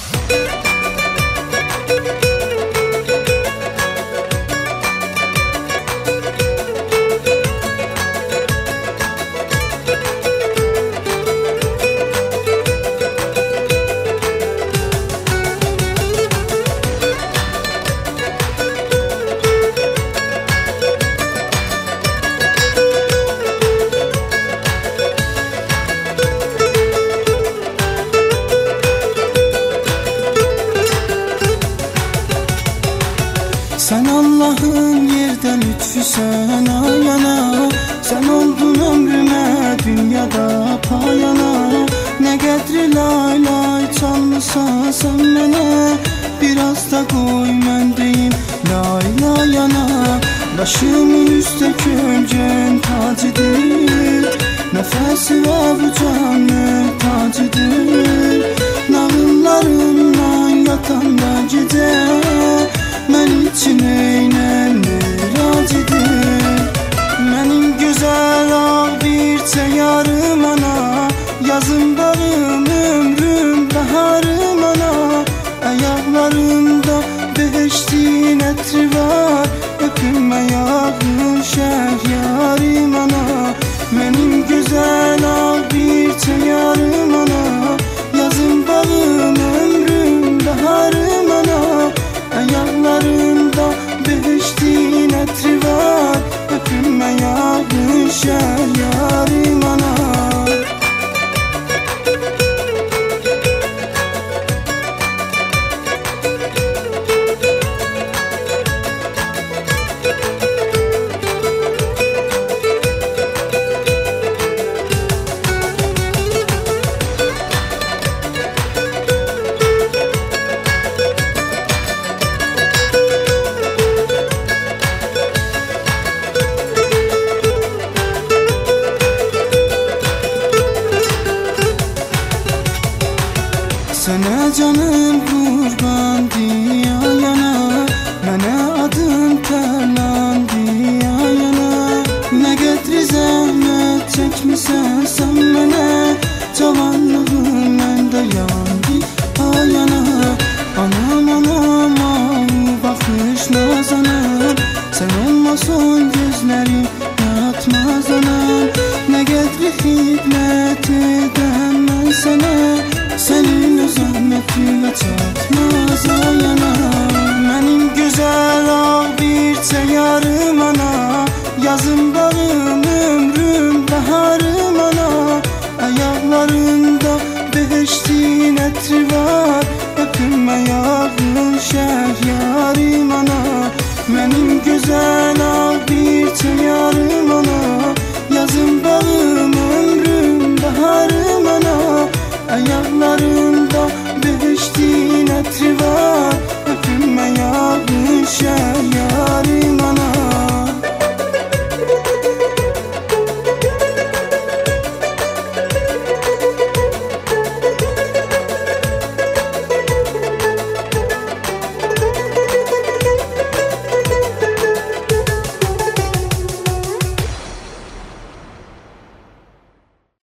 Sen Allah'ın yerden lütfüsen ayana, sen oldun ömrüme dünyada payana. Ne gedri lay lay çalmısa sen mene, biraz da koy mən deyim lay lay yana. Başımın üstte kömcen tacıdır, nefesi ve bu canı tacıdır. Nağıllarından yatanda gece mən için eynenir acıdır. Mənim gözəl ağ bir yarım ana, yazım bağım ömrüm baharım ana. Ayaqlarımda behiştin ətri var, öpünmə yağın şəhyarim ana. Mənim gözəl ağ bir yarım ana, yazım bağım ömrüm baharım ana. Ayaqlarında behiştin ətri var, öpünmə yağın şəhyarim ana. Sənə canım qurban diyayana, mənə adın tərlan diyayana. Nə qədri zəhmət çəkmisən sən mənə, cavanlığın məndə yandı ayana. Anam anam ağ baxış nazanam, sən olmasan gözlərim yatmaz anam. Nə qədri xidmət edəm mən sənə, senin o zahmetinle çat